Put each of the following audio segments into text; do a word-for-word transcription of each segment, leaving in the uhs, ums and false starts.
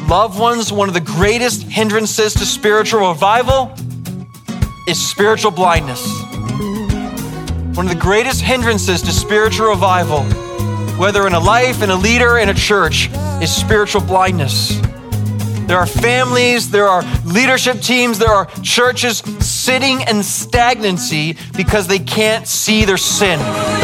Loved ones, one of the greatest hindrances to spiritual revival is spiritual blindness. One of the greatest hindrances to spiritual revival, whether in a life, in a leader, in a church, is spiritual blindness. There are families, there are leadership teams, there are churches sitting in stagnancy because they can't see their sin.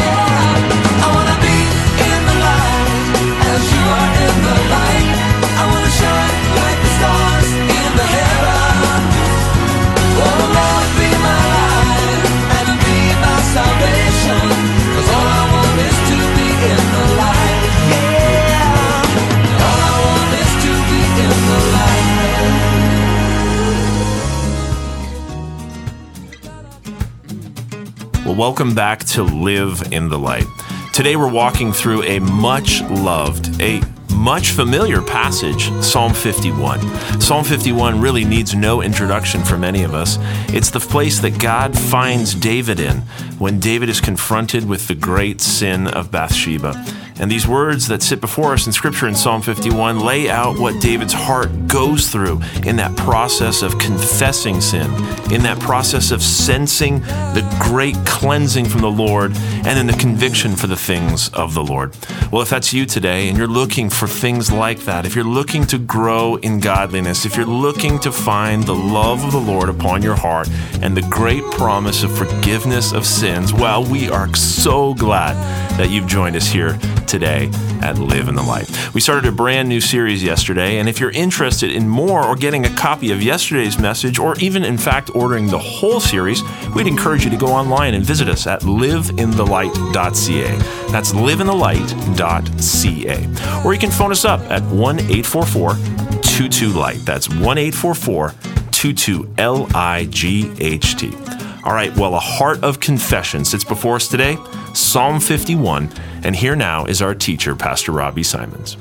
Well, welcome back to Live in the Light. Today we're walking through a much loved, a much familiar passage, Psalm fifty-one. Psalm fifty-one really needs no introduction for many of us. It's the place that God finds David in when David is confronted with the great sin of Bathsheba. And these words that sit before us in Scripture in Psalm fifty-one lay out what David's heart goes through in that process of confessing sin, in that process of sensing the great cleansing from the Lord, and in the conviction for the things of the Lord. Well, if that's you today and you're looking for things like that, if you're looking to grow in godliness, if you're looking to find the love of the Lord upon your heart and the great promise of forgiveness of sins, well, we are so glad that you've joined us here today at Live in the Light. We started a brand new series yesterday, and if you're interested in more or getting a copy of yesterday's message, or even in fact ordering the whole series, we'd encourage you to go online and visit us at live in the light dot c a. That's live in the light dot c a. Or you can phone us up at one eight four four two two light. That's one eight four four two two L I G H T. All right, well, a heart of confession sits before us today, Psalm fifty-one, and here now is our teacher, Pastor Robbie Simons.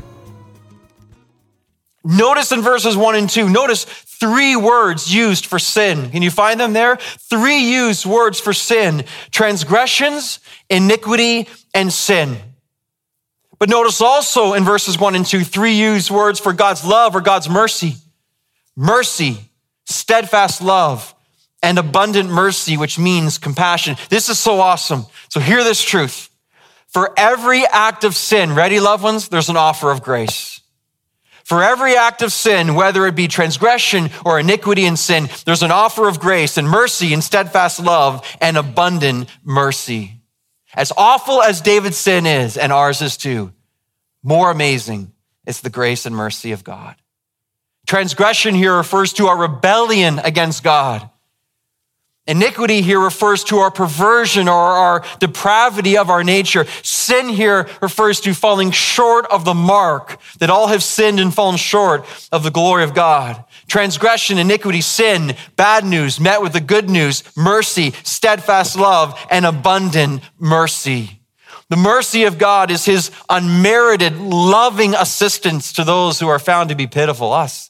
Notice in verses one and two, notice three words used for sin. Can you find them there? Three used words for sin: transgressions, iniquity, and sin. But notice also in verses one and two, three used words for God's love or God's mercy. Mercy, steadfast love, and abundant mercy, which means compassion. This is so awesome. So hear this truth. For every act of sin, ready, loved ones, there's an offer of grace. For every act of sin, whether it be transgression or iniquity and sin, there's an offer of grace and mercy and steadfast love and abundant mercy. As awful as David's sin is, and ours is too, more amazing is the grace and mercy of God. Transgression here refers to our rebellion against God. Iniquity here refers to our perversion or our depravity of our nature. Sin here refers to falling short of the mark, that all have sinned and fallen short of the glory of God. Transgression, iniquity, sin, bad news met with the good news, mercy, steadfast love, and abundant mercy. The mercy of God is his unmerited, loving assistance to those who are found to be pitiful, us.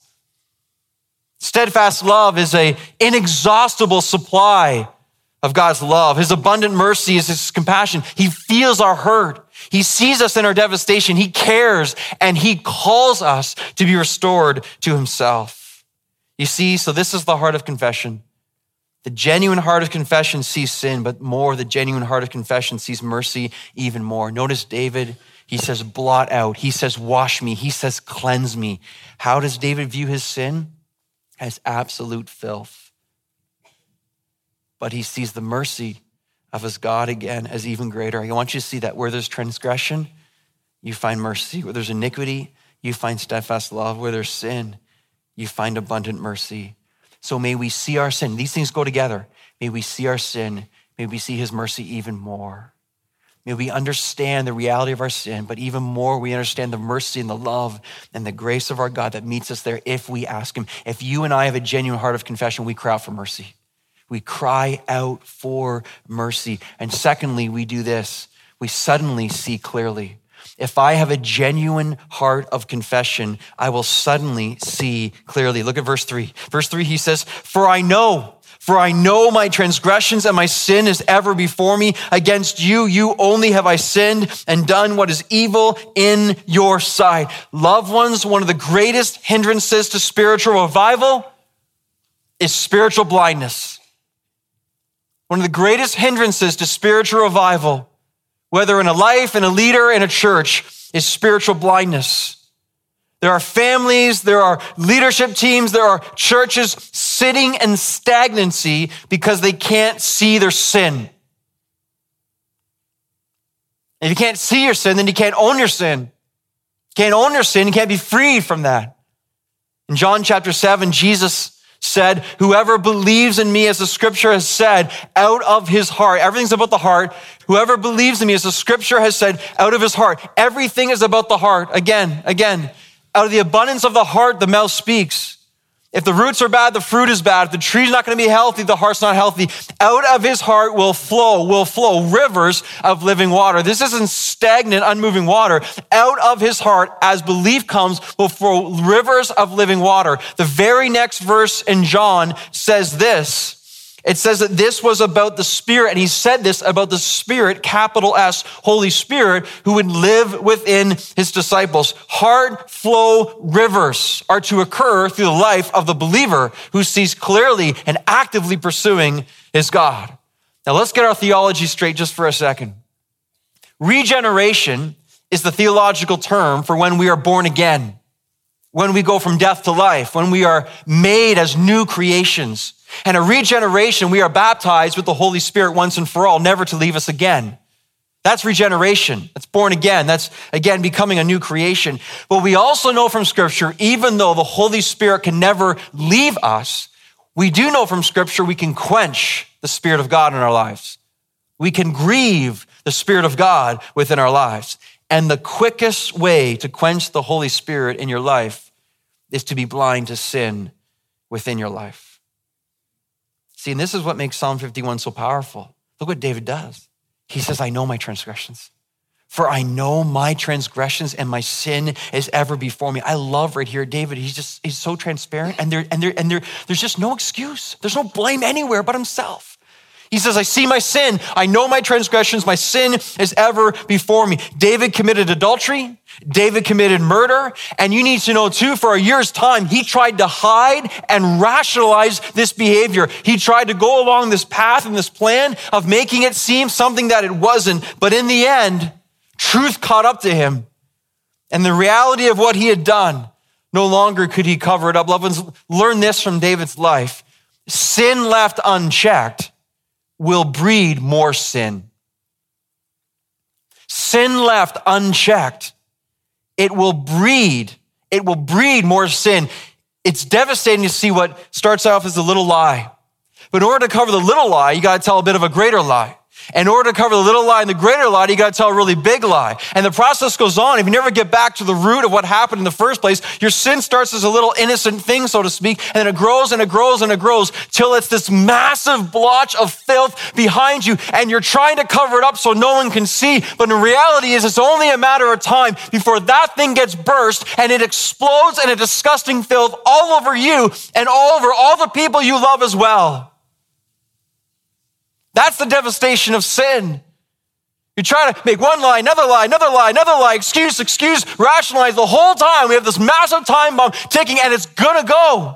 Steadfast love is an inexhaustible supply of God's love. His abundant mercy is his compassion. He feels our hurt. He sees us in our devastation. He cares, and he calls us to be restored to himself. You see, so this is the heart of confession. The genuine heart of confession sees sin, but more, the genuine heart of confession sees mercy even more. Notice David, he says, blot out. He says, wash me. He says, cleanse me. How does David view his sin? As absolute filth. But he sees the mercy of his God again as even greater. I want you to see that where there's transgression, you find mercy. Where there's iniquity, you find steadfast love. Where there's sin, you find abundant mercy. So may we see our sin. These things go together. May we see our sin. May we see his mercy even more. May we understand the reality of our sin, but even more, we understand the mercy and the love and the grace of our God that meets us there if we ask him. If you and I have a genuine heart of confession, we cry out for mercy. We cry out for mercy. And secondly, we do this. We suddenly see clearly. If I have a genuine heart of confession, I will suddenly see clearly. Look at verse three. Verse three, he says, for I know, For I know my transgressions and my sin is ever before me. Against you, you only have I sinned and done what is evil in your sight. Loved ones, one of the greatest hindrances to spiritual revival is spiritual blindness. One of the greatest hindrances to spiritual revival, whether in a life, in a leader, in a church, is spiritual blindness. There are families, there are leadership teams, there are churches sitting in stagnancy because they can't see their sin. If you can't see your sin, then you can't own your sin. You can't own your sin, you can't be freed from that. In John chapter seven, Jesus said, whoever believes in me, as the scripture has said, out of his heart, everything's about the heart. Whoever believes in me, as the scripture has said, out of his heart. Everything is about the heart. Again, again. Out of the abundance of the heart, the mouth speaks. If the roots are bad, the fruit is bad. If the tree's not going to be healthy, the heart's not healthy. Out of his heart will flow, will flow rivers of living water. This isn't stagnant, unmoving water. Out of his heart, as belief comes, will flow rivers of living water. The very next verse in John says this. It says that this was about the Spirit, and he said this about the Spirit, capital S, Holy Spirit, who would live within his disciples. Heart flow rivers are to occur through the life of the believer who sees clearly and actively pursuing his God. Now let's get our theology straight just for a second. Regeneration is the theological term for when we are born again, when we go from death to life, when we are made as new creations. And a regeneration, we are baptized with the Holy Spirit once and for all, never to leave us again. That's regeneration. That's born again. That's, again, becoming a new creation. But we also know from Scripture, even though the Holy Spirit can never leave us, we do know from Scripture we can quench the Spirit of God in our lives. We can grieve the Spirit of God within our lives. And the quickest way to quench the Holy Spirit in your life is to be blind to sin within your life. See, and this is what makes Psalm fifty-one so powerful. Look what David does. He says, I know my transgressions. For I know my transgressions and my sin is ever before me. I love right here, David, he's just, he's so transparent and there, and there, and there, there's just no excuse. There's no blame anywhere but himself. He says, I see my sin. I know my transgressions. My sin is ever before me. David committed adultery. David committed murder. And you need to know too, for a year's time, he tried to hide and rationalize this behavior. He tried to go along this path and this plan of making it seem something that it wasn't. But in the end, truth caught up to him. And the reality of what he had done, no longer could he cover it up. Loved ones, learn this from David's life. Sin left unchecked will breed more sin. Sin left unchecked, it will breed, it will breed more sin. It's devastating to see what starts off as a little lie. But in order to cover the little lie, you got to tell a bit of a greater lie. In order to cover the little lie and the greater lie, you got to tell a really big lie. And the process goes on. If you never get back to the root of what happened in the first place, your sin starts as a little innocent thing, so to speak, and then it grows and it grows and it grows till it's this massive blotch of filth behind you, and you're trying to cover it up so no one can see. But the reality is it's only a matter of time before that thing gets burst and it explodes in a disgusting filth all over you and all over all the people you love as well. That's the devastation of sin. You try to make one lie, another lie, another lie, another lie, excuse, excuse, rationalize the whole time. We have this massive time bomb ticking and it's gonna go.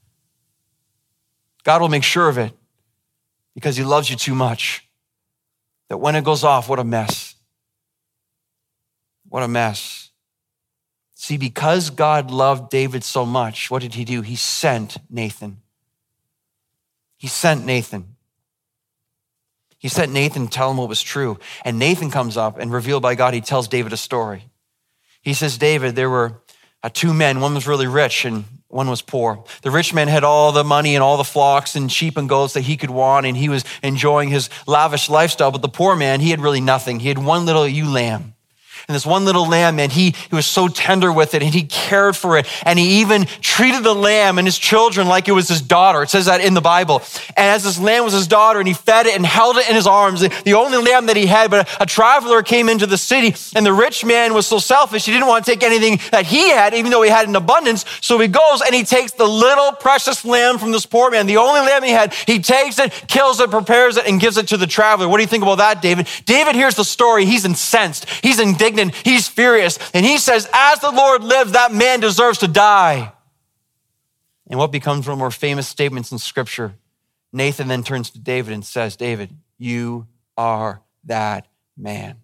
God will make sure of it because he loves you too much. That when it goes off, what a mess. What a mess. See, because God loved David so much, what did he do? He sent Nathan. He sent Nathan. He sent Nathan to tell him what was true. And Nathan comes up and revealed by God, he tells David a story. He says, David, there were uh, two men. One was really rich and one was poor. The rich man had all the money and all the flocks and sheep and goats that he could want, and he was enjoying his lavish lifestyle. But the poor man, he had really nothing. He had one little ewe lamb. And this one little lamb, man, he, he was so tender with it and he cared for it. And he even treated the lamb and his children like it was his daughter. It says that in the Bible. And as this lamb was his daughter and he fed it and held it in his arms, the only lamb that he had, but a, a traveler came into the city and the rich man was so selfish, he didn't want to take anything that he had, even though he had an abundance. So he goes and he takes the little precious lamb from this poor man, the only lamb he had, he takes it, kills it, prepares it, and gives it to the traveler. What do you think about that, David? David hears the story. He's incensed. He's indignant. He's furious. And he says, as the Lord lives, that man deserves to die. And what becomes one of the more famous statements in scripture, Nathan then turns to David and says, David, you are that man.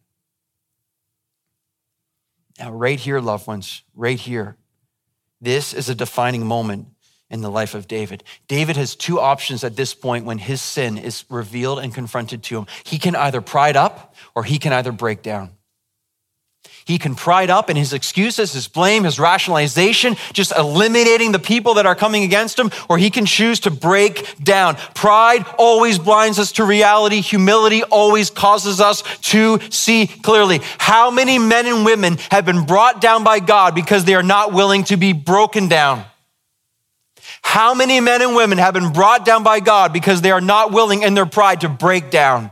Now, right here, loved ones, right here, this is a defining moment in the life of David. David has two options at this point when his sin is revealed and confronted to him. He can either pride up or he can either break down. He can pride up in his excuses, his blame, his rationalization, just eliminating the people that are coming against him, or he can choose to break down. Pride always blinds us to reality. Humility always causes us to see clearly. How many men and women have been brought down by God because they are not willing to be broken down? How many men and women have been brought down by God because they are not willing in their pride to break down?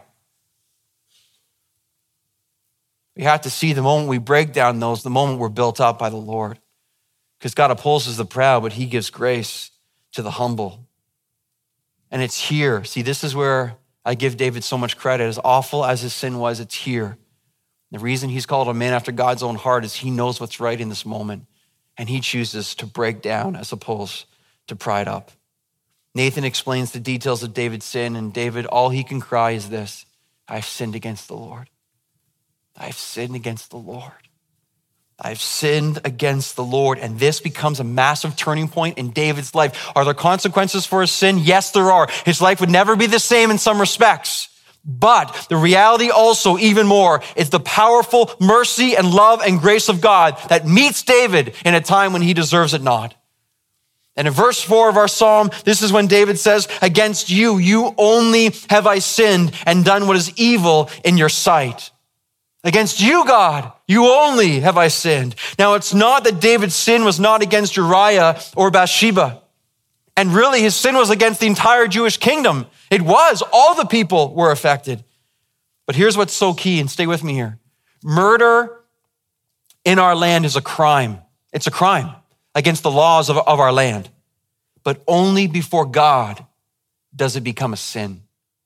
We have to see the moment we break down those, the moment we're built up by the Lord. Because God opposes the proud, but he gives grace to the humble. And it's here. See, this is where I give David so much credit. As awful as his sin was, it's here. The reason he's called a man after God's own heart is he knows what's right in this moment. And he chooses to break down as opposed to pride up. Nathan explains the details of David's sin, and David, all he can cry is this: I've sinned against the Lord. I've sinned against the Lord. I've sinned against the Lord. And this becomes a massive turning point in David's life. Are there consequences for his sin? Yes, there are. His life would never be the same in some respects. But the reality also, even more, is the powerful mercy and love and grace of God that meets David in a time when he deserves it not. And in verse four of our psalm, this is when David says, against you, you only have I sinned and done what is evil in your sight. Against you, God, you only have I sinned. Now, it's not that David's sin was not against Uriah or Bathsheba. And really, his sin was against the entire Jewish kingdom. It was. All the people were affected. But here's what's so key, and stay with me here. Murder in our land is a crime. It's a crime against the laws of, of our land. But only before God does it become a sin.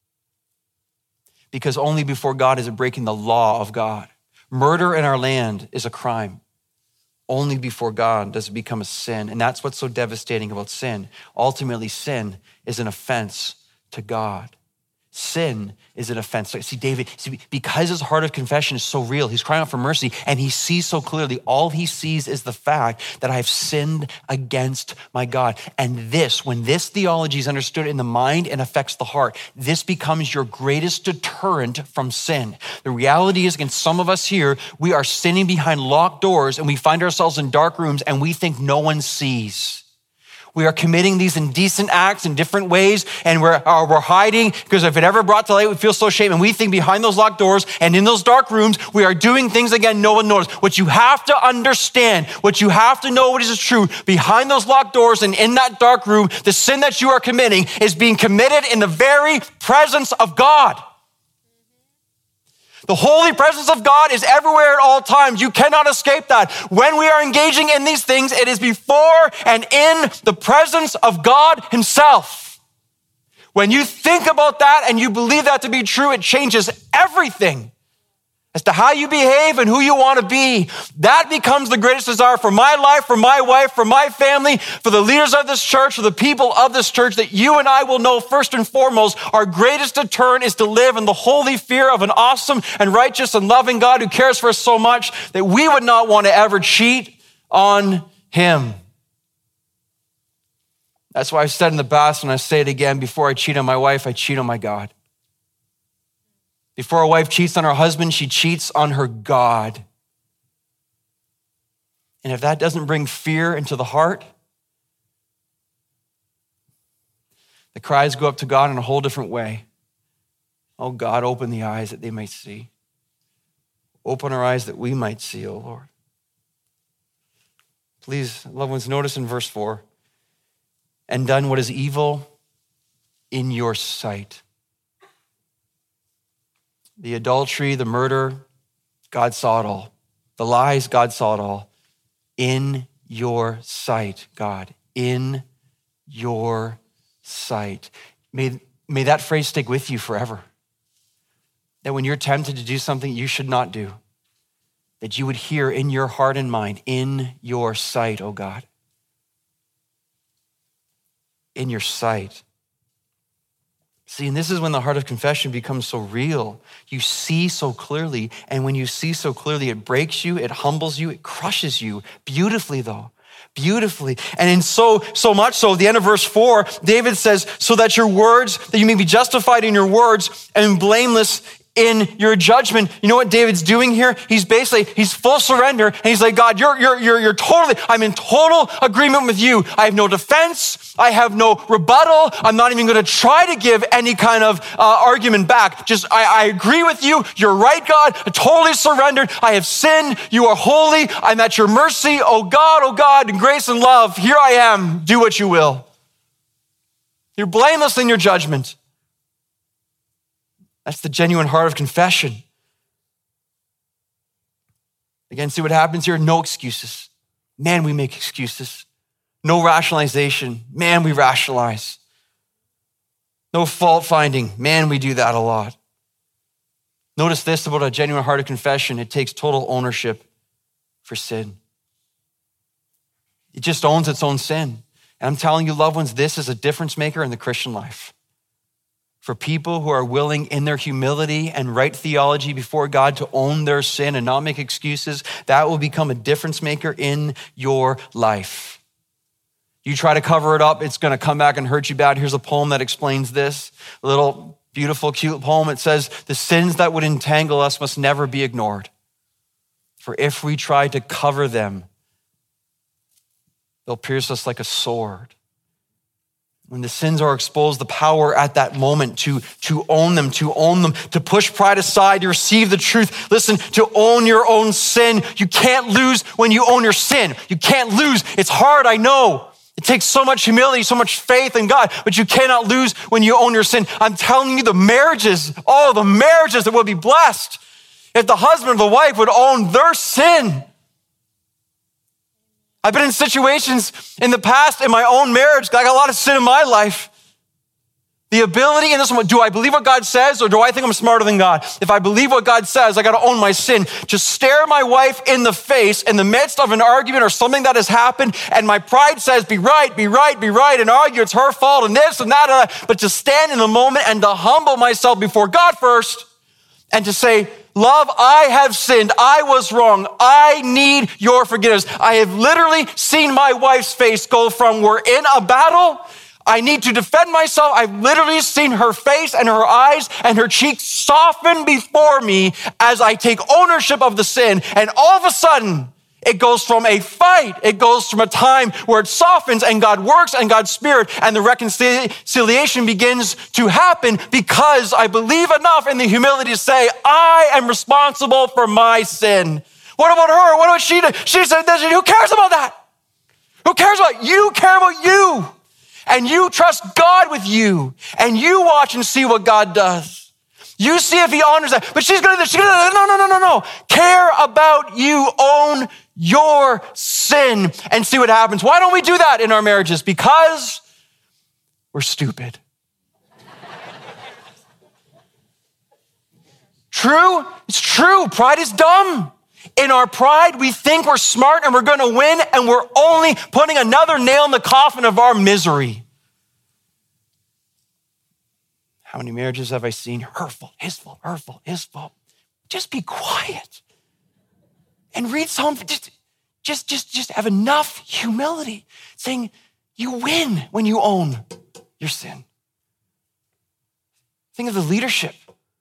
Because only before God is it breaking the law of God. Murder in our land is a crime. Only before God does it become a sin. And that's what's so devastating about sin. Ultimately, sin is an offense to God. Sin is an offense. See, David, see, because his heart of confession is so real, he's crying out for mercy, and he sees so clearly, all he sees is the fact that I have sinned against my God. And this, when this theology is understood in the mind and affects the heart, this becomes your greatest deterrent from sin. The reality is, against some of us here, we are sinning behind locked doors, and we find ourselves in dark rooms, and we think no one sees. We are committing these indecent acts in different ways, and we're, uh, we're hiding because if it ever brought to light, we feel so ashamed. And we think behind those locked doors and in those dark rooms, we are doing things again no one knows. What you have to understand, what you have to know what is true, behind those locked doors and in that dark room, the sin that you are committing is being committed in the very presence of God. The holy presence of God is everywhere at all times. You cannot escape that. When we are engaging in these things, it is before and in the presence of God himself. When you think about that and you believe that to be true, it changes everything as to how you behave and who you want to be. That becomes the greatest desire for my life, for my wife, for my family, for the leaders of this church, for the people of this church, that you and I will know first and foremost, our greatest deterrent is to live in the holy fear of an awesome and righteous and loving God who cares for us so much that we would not want to ever cheat on him. That's why I've said in the past, and I say it again, before I cheat on my wife, I cheat on my God. Before a wife cheats on her husband, she cheats on her God. And if that doesn't bring fear into the heart, the cries go up to God in a whole different way. Oh God, open the eyes that they may see. Open our eyes that we might see, O Lord. Please, loved ones, notice in verse four, and done what is evil in your sight. The adultery, the murder, God saw it all. The lies, God saw it all. In your sight, God, in your sight. May, may that phrase stick with you forever. That when you're tempted to do something you should not do, that you would hear in your heart and mind, in your sight, oh God. In your sight. See, and this is when the heart of confession becomes so real. You see so clearly, and when you see so clearly, it breaks you, it humbles you, it crushes you, beautifully though. Beautifully. And in so, so much so, at the end of verse four, David says, so that your words, that you may be justified in your words and blameless in your judgment. You know what David's doing here? He's basically, he's full surrender. And he's like, God, you're, you're, you're, you're totally, I'm in total agreement with you. I have no defense. I have no rebuttal. I'm not even going to try to give any kind of uh, argument back. Just, I, I agree with you. You're right, God. I totally surrendered. I have sinned. You are holy. I'm at your mercy. Oh God, oh God, in grace and love, here I am. Do what you will. You're blameless in your judgment. That's the genuine heart of confession. Again, see what happens here? No excuses. Man, we make excuses. No rationalization. Man, we rationalize. No fault finding. Man, we do that a lot. Notice this about a genuine heart of confession. It takes total ownership for sin. It just owns its own sin. And I'm telling you, loved ones, this is a difference maker in the Christian life. For people who are willing in their humility and right theology before God to own their sin and not make excuses, that will become a difference maker in your life. You try to cover it up, it's going to come back and hurt you bad. Here's a poem that explains this. A little beautiful, cute poem. It says, the sins that would entangle us must never be ignored. For if we try to cover them, they'll pierce us like a sword. When the sins are exposed, the power at that moment to, to own them, to own them, to push pride aside, to receive the truth. Listen, to own your own sin. You can't lose when you own your sin. You can't lose. It's hard, I know. It takes so much humility, so much faith in God, but you cannot lose when you own your sin. I'm telling you, the marriages, oh, the marriages that will be blessed if the husband or the wife would own their sin. I've been in situations in the past in my own marriage. I got a lot of sin in my life. The ability in this one, do I believe what God says or do I think I'm smarter than God? If I believe what God says, I got to own my sin. To stare my wife in the face in the midst of an argument or something that has happened and my pride says, be right, be right, be right, and argue it's her fault and this and that, and that. But to stand in the moment and to humble myself before God first and to say, love, I have sinned. I was wrong. I need your forgiveness. I have literally seen my wife's face go from we're in a battle, I need to defend myself. I've literally seen her face and her eyes and her cheeks soften before me as I take ownership of the sin. And all of a sudden, it goes from a fight. It goes from a time where it softens and God works and God's Spirit and the reconciliation begins to happen because I believe enough in the humility to say, I am responsible for my sin. What about her? What about she? She said this. Who cares about that? Who cares about you? Care about you. And you trust God with you. And you watch and see what God does. You see if he honors that. But she's going to do this. She's going to do no, no, no, no, no. Care about you. Own your sin and see what happens. Why don't we do that in our marriages? Because we're stupid. True? It's true. Pride is dumb. In our pride, we think we're smart and we're going to win, and we're only putting another nail in the coffin of our misery. How many marriages have I seen? Her fault, his fault, her fault, his fault. Just be quiet and read Psalm. Just, just, just, just have enough humility, saying you win when you own your sin. Think of the leadership,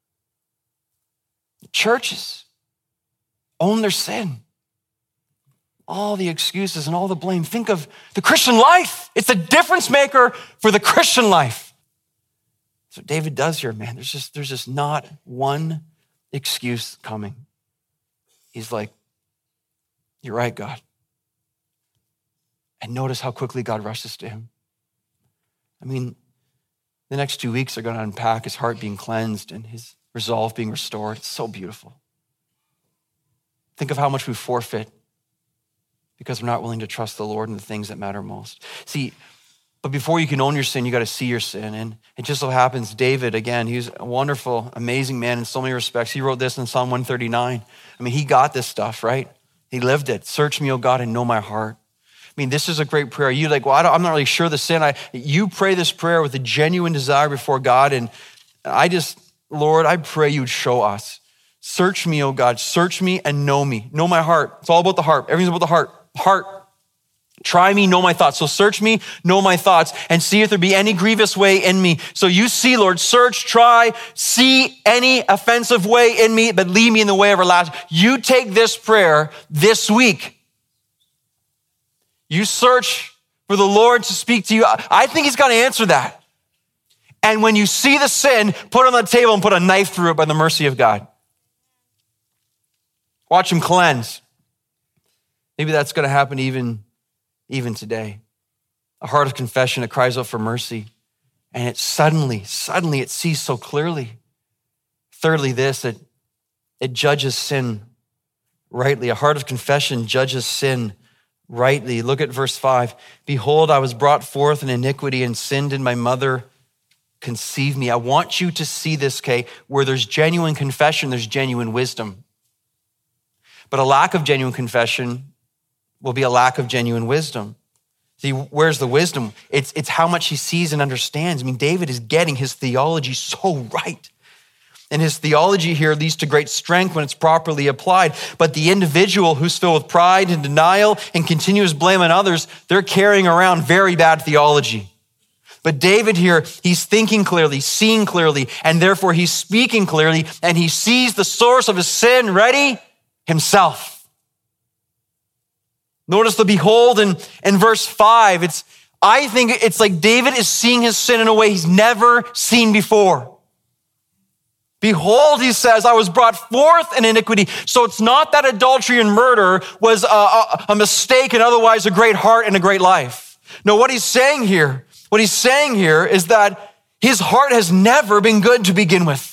the churches. Own their sin. All the excuses and all the blame. Think of the Christian life. It's a difference maker for the Christian life. That's what David does here, man. There's just, there's just not one excuse coming. he's like, you're right, God. And notice how quickly God rushes to him. I mean, the next two weeks are going to unpack his heart being cleansed and his resolve being restored. It's so beautiful. Think of how much we forfeit because we're not willing to trust the Lord in the things that matter most. See, but before you can own your sin, you got to see your sin. And it just so happens, David, again, he's a wonderful, amazing man in so many respects. He wrote this in Psalm one thirty-nine. I mean, he got this stuff, right? He lived it. Search me, O God, and know my heart. I mean, this is a great prayer. You like, well, I don't, I'm not really sure the sin. I, you pray this prayer with a genuine desire before God. And I just, Lord, I pray you'd show us. Search me, O God, search me and know me. Know my heart. It's all about the heart. Everything's about the heart. Heart. Try me, know my thoughts. So search me, know my thoughts, and see if there be any grievous way in me. So you see, Lord, search, try, see any offensive way in me, but lead me in the way everlasting. You take this prayer this week. You search for the Lord to speak to you. I think he's going to answer that. And when you see the sin, put it on the table and put a knife through it by the mercy of God. Watch him cleanse. Maybe that's going to happen even Even today. A heart of confession, it cries out for mercy. And it suddenly, suddenly it sees so clearly. Thirdly, this, it, it judges sin rightly. A heart of confession judges sin rightly. Look at verse five. Behold, I was brought forth in iniquity and sinned in my mother conceived me. I want you to see this, Kay, where there's genuine confession, there's genuine wisdom. But a lack of genuine confession will be a lack of genuine wisdom. See, where's the wisdom? It's, it's how much he sees and understands. I mean, David is getting his theology so right. And his theology here leads to great strength when it's properly applied. But the individual who's filled with pride and denial and continuous blame on others, they're carrying around very bad theology. But David here, he's thinking clearly, seeing clearly, and therefore he's speaking clearly, and he sees the source of his sin, ready? Himself. Notice the behold in, in verse five. It's, I think it's like David is seeing his sin in a way he's never seen before. Behold, he says, I was brought forth in iniquity. So it's not that adultery and murder was a, a, a mistake and otherwise a great heart and a great life. No, what he's saying here, what he's saying here is that his heart has never been good to begin with.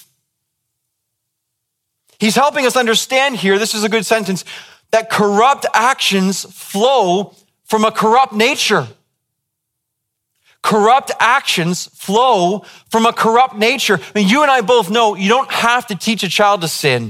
He's helping us understand here, this is a good sentence, that corrupt actions flow from a corrupt nature. Corrupt actions flow from a corrupt nature. I mean, you and I both know you don't have to teach a child to sin.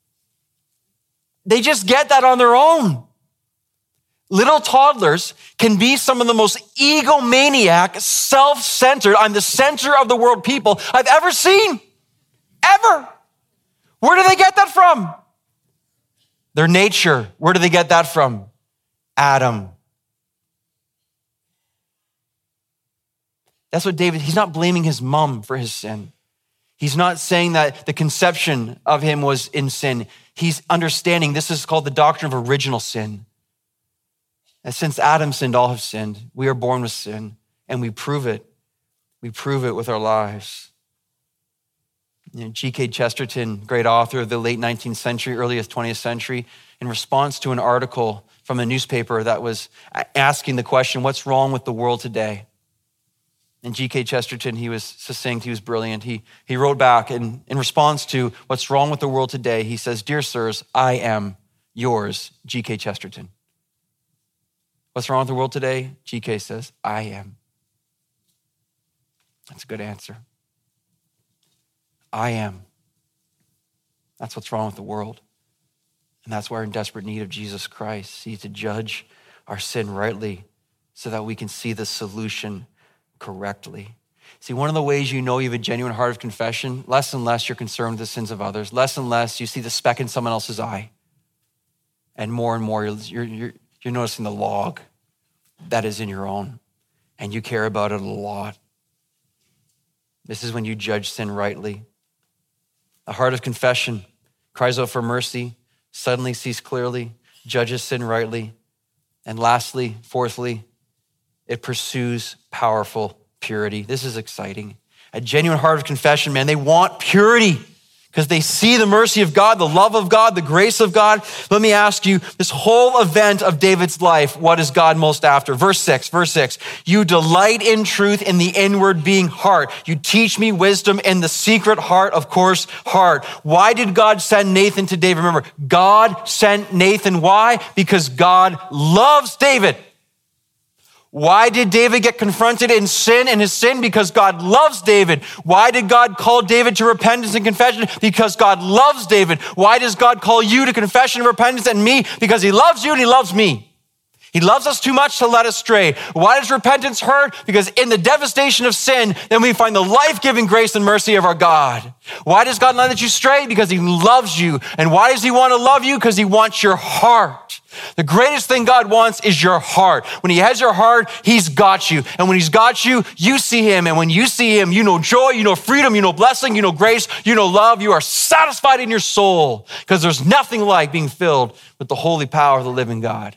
They just get that on their own. Little toddlers can be some of the most egomaniac, self-centered, I'm the center of the world people I've ever seen. Ever. Where do they get that from? Their nature. Where do they get that from? Adam. That's what David, he's not blaming his mom for his sin. He's not saying that the conception of him was in sin. He's understanding this is called the doctrine of original sin. And since Adam sinned, all have sinned. We are born with sin, and we prove it. We prove it with our lives. You know, G K Chesterton, great author of the late nineteenth century, early twentieth century, in response to an article from a newspaper that was asking the question, what's wrong with the world today? And G K Chesterton, he was succinct, he was brilliant. He, he wrote back in, in response to what's wrong with the world today, he says, dear sirs, I am yours, G K Chesterton. What's wrong with the world today? G K says, I am. That's a good answer. I am. That's what's wrong with the world. And that's why we're in desperate need of Jesus Christ. See, to judge our sin rightly so that we can see the solution correctly. See, one of the ways you know you have a genuine heart of confession, less and less you're concerned with the sins of others, less and less you see the speck in someone else's eye, and more and more you're, you're, you're noticing the log that is in your own, and you care about it a lot. This is when you judge sin rightly. A heart of confession cries out for mercy, suddenly sees clearly, judges sin rightly, and lastly, fourthly, it pursues powerful purity. This is exciting. A genuine heart of confession, man, they want purity. because they see the mercy of God, the love of God, the grace of God. Let me ask you, this whole event of David's life, what is God most after? Verse six, verse six, you delight in truth in the inward being heart. You teach me wisdom in the secret heart, of course, heart. Why did God send Nathan to David? Remember, God sent Nathan. Why? Because God loves David. Why did David get confronted in sin and his sin? Because God loves David. Why did God call David to repentance and confession? Because God loves David. Why does God call you to confession and repentance and me? Because he loves you and he loves me. He loves us too much to let us stray. Why does repentance hurt? Because in the devastation of sin, then we find the life-giving grace and mercy of our God. Why does God not let you stray? Because he loves you. And why does he want to love you? Because he wants your heart. The greatest thing God wants is your heart. When he has your heart, he's got you. And when he's got you, you see him. And when you see him, you know joy, you know freedom, you know blessing, you know grace, you know love. You are satisfied in your soul because there's nothing like being filled with the holy power of the living God.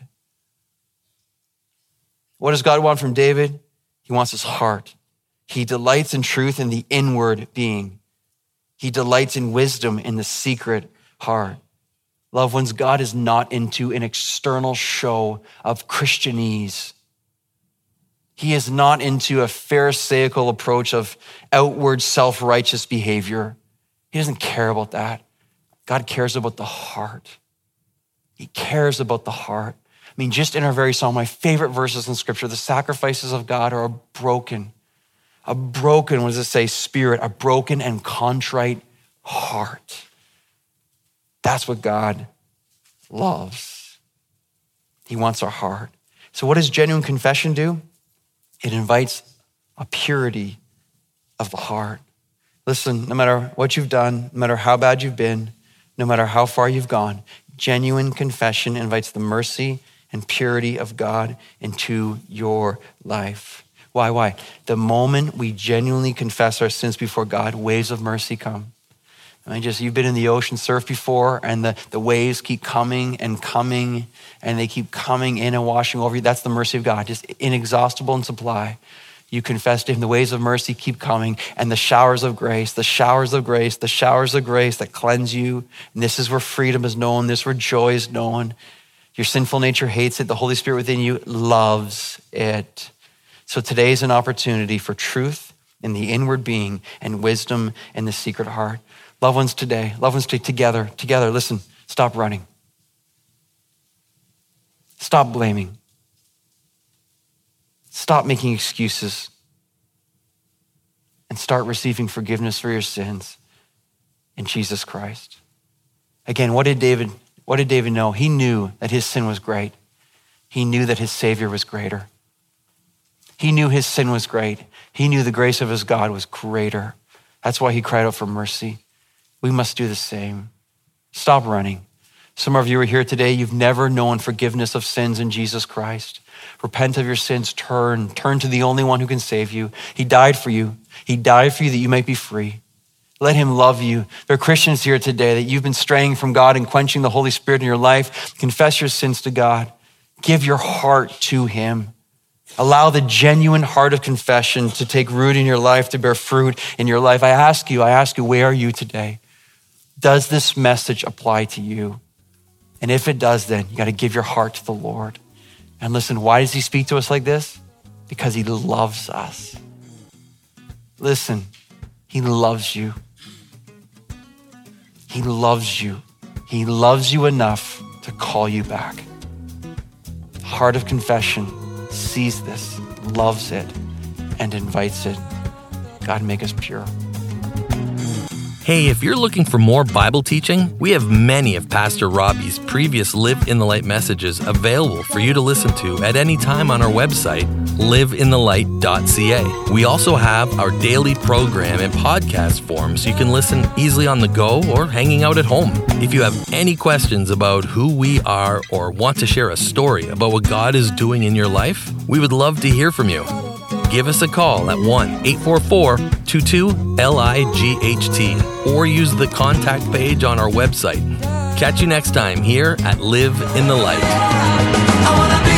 What does God want from David? He wants his heart. He delights in truth in the inward being. He delights in wisdom in the secret heart. Loved ones, God is not into an external show of Christianese. He is not into a pharisaical approach of outward self-righteous behavior. He doesn't care about that. God cares about the heart. He cares about the heart. I mean, just in our very song, my favorite verses in scripture, the sacrifices of God are a broken, a broken, what does it say, spirit, a broken and contrite heart. That's what God loves. He wants our heart. So what does genuine confession do? It invites a purity of the heart. Listen, no matter what you've done, no matter how bad you've been, no matter how far you've gone, genuine confession invites the mercy and purity of God into your life. Why, why? The moment we genuinely confess our sins before God, waves of mercy come. I mean, just, you've been in the ocean surf before and the, the waves keep coming and coming and they keep coming in and washing over you. That's the mercy of God, just inexhaustible in supply. You confess to him, the waves of mercy keep coming and the showers of grace, the showers of grace, the showers of grace that cleanse you. And this is where freedom is known. This is where joy is known. Your sinful nature hates it. The Holy Spirit within you loves it. So today is an opportunity for truth in the inward being and wisdom in the secret heart. Loved ones today, loved ones together, together, listen, stop running. Stop blaming. Stop making excuses and start receiving forgiveness for your sins in Jesus Christ. Again, what did David What did David know? He knew that his sin was great. He knew that his Savior was greater. He knew his sin was great. He knew the grace of his God was greater. That's why he cried out for mercy. We must do the same. Stop running. Some of you are here today. You've never known forgiveness of sins in Jesus Christ. Repent of your sins. Turn. Turn to the only one who can save you. He died for you. He died for you that you might be free. Let him love you. There are Christians here today that you've been straying from God and quenching the Holy Spirit in your life. Confess your sins to God. Give your heart to him. Allow the genuine heart of confession to take root in your life, to bear fruit in your life. I ask you, I ask you, where are you today? Does this message apply to you? And if it does, then you got to give your heart to the Lord. And listen, why does he speak to us like this? Because he loves us. Listen, he loves you. He loves you. He loves you enough to call you back. The heart of confession sees this, loves it, and invites it. God, make us pure. Hey, if you're looking for more Bible teaching, we have many of Pastor Robbie's previous Live in the Light messages available for you to listen to at any time on our website, live in the light dot c a. We also have our daily program in podcast form so you can listen easily on the go or hanging out at home. If you have any questions about who we are or want to share a story about what God is doing in your life, we would love to hear from you. Give us a call at one eight four four, two two, L I G H T or use the contact page on our website. Catch you next time here at Live in the Light.